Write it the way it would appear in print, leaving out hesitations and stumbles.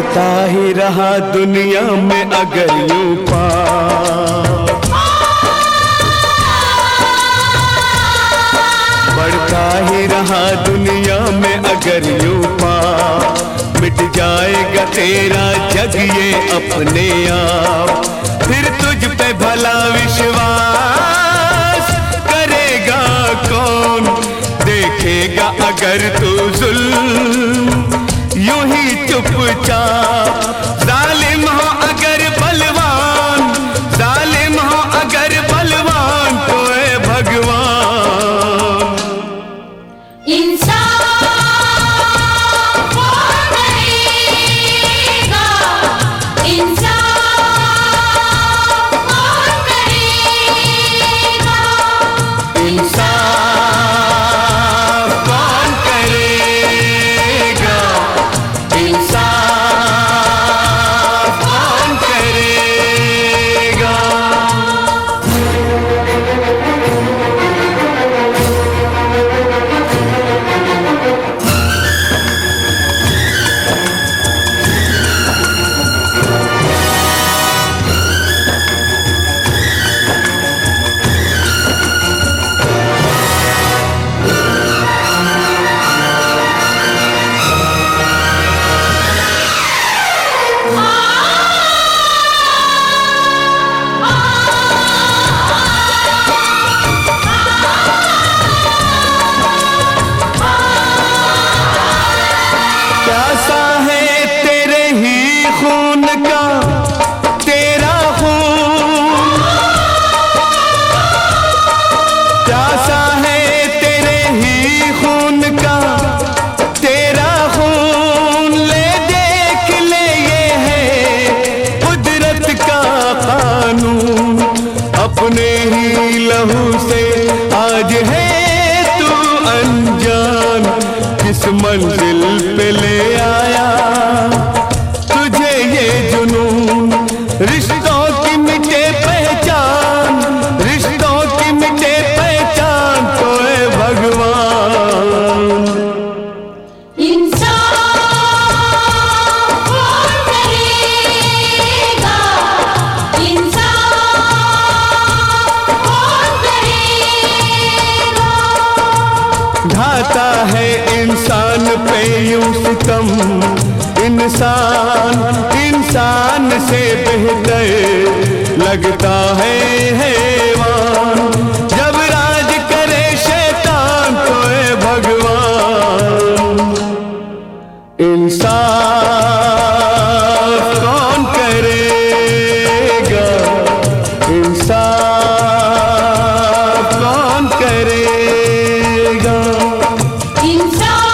बढ़ता ही रहा दुनिया में अगर यूं पाप, बढ़ता ही रहा दुनिया में अगर यूं पाप, मिट जाएगा तेरा जग ये अपने आप। फिर तुझ पे भला विश्वास करेगा कौन, देखेगा अगर तू जुल्म यूं ही चुपचाप। जालिम हो अगर बलवान, जालिम हो अगर बलवान, तो है भगवान। इंसाफ कौन करेगा, इंसाफ कौन करेगा, इंसाफ कौन करेगा, इंसाफ कौन करेगा। प्यासा है तेरे ही खून का तेरा खून, प्यासा है तेरे ही खून का तेरा खून। ले देख ले ये है कुदरत का कानून, अपने ही लहू से आज है तू अनजान। किस मंजिल पे ले आया तुझे ये जुनून, रिश्तों की मिटे पहचान, रिश्तों की मिटे पहचान, तो है भगवान। इंसाफ कौन करेगा, इंसाफ कौन करेगा। ढाता है इंसान पे यूं सितम, इंसान इंसान से बेहतर लगता है हैवान। जब राज करे शैतान, तो है भगवान। इंसान कौन करेगा, इंसान कौन करेगा। इंसाफ